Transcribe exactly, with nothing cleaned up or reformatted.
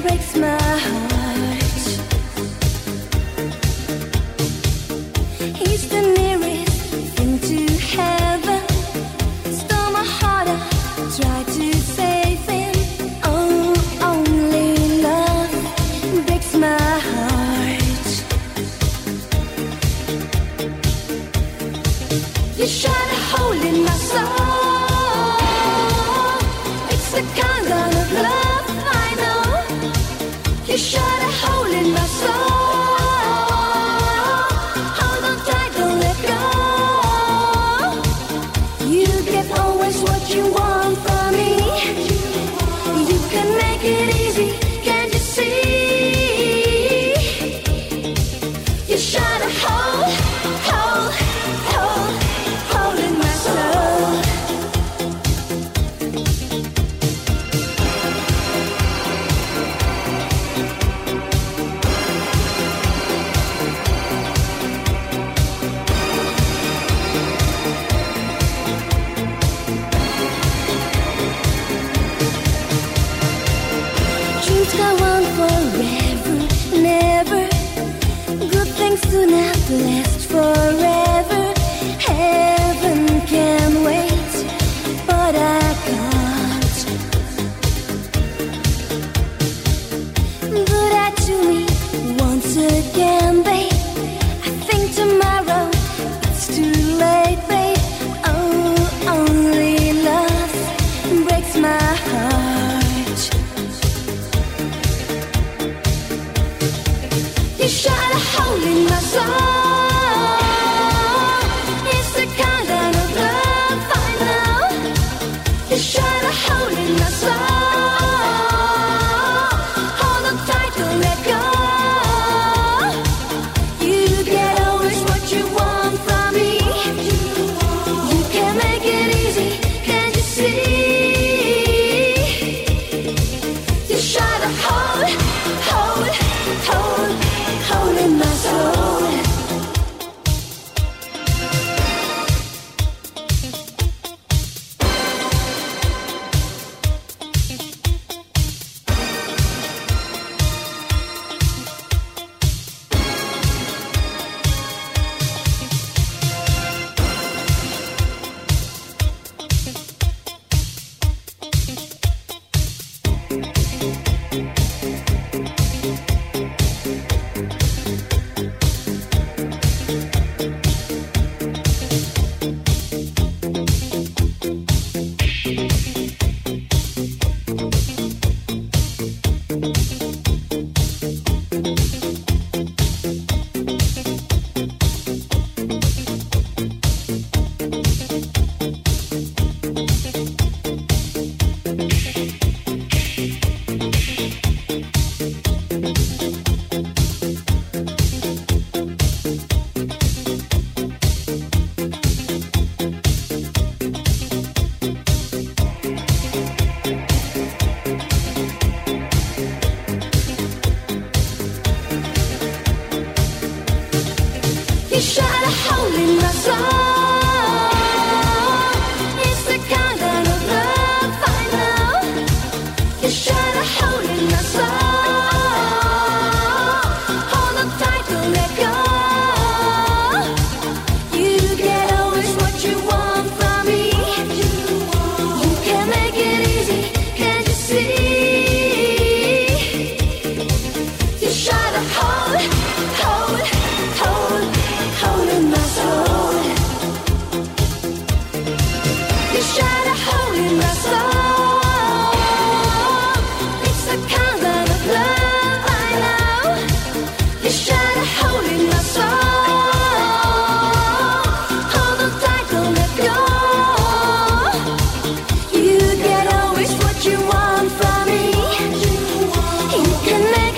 breaks my heart. He's the nearest thing to heaven. Stole my heart, I tried to save him. Oh, only love breaks my heart. You shot a hole in my soul. It's the kind of love I know. You shot a hole in my soul. Hold on tight, don't let go. You get always what you want from me. You can make it easy, can't you see? You shot a hole, hole, hole, hole in my soul. Dreams go on forever, never. Good things do not last forever. Heaven can wait, but I can't. But I to me once again, babe. I think tomorrow it's too late, babe. Oh, only love breaks my heart. You shot a hole in my soul. It's the kind of love I know. You shot a hole in my soul. Hold on tight, don't let go. You get always what you want from me. You can make it easy, can't you see? You shot a hole, hole, hole, hole in my soul. You shot a hole in my soul. It's the kind of love I know. You shot a hole in my soul. Hold on tight, don't let go. You get always what you want from me. You can make it easy, can't you see? You shot a hole, hole, hole, hole in my soul. You shot a hole in my soul. It's the kind of love I know. You shot a hole in my soul. Hold on tight, don't let go. You get always what you want from me. You can make